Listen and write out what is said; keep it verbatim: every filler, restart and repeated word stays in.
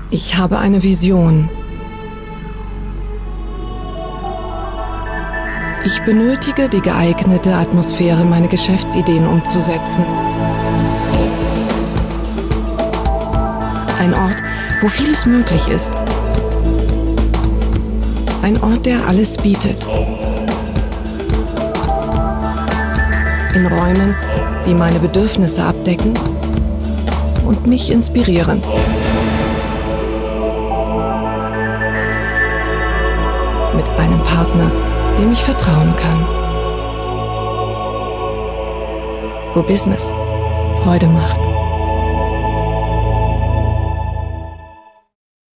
Ich habe eine Vision. Ich benötige die geeignete Atmosphäre, meine Geschäftsideen umzusetzen. Ein Ort, wo vieles möglich ist. Ein Ort, der alles bietet. In Räumen, die meine Bedürfnisse abdecken und mich inspirieren. Mit einem Partner, dem ich vertrauen kann. Wo Business Freude macht.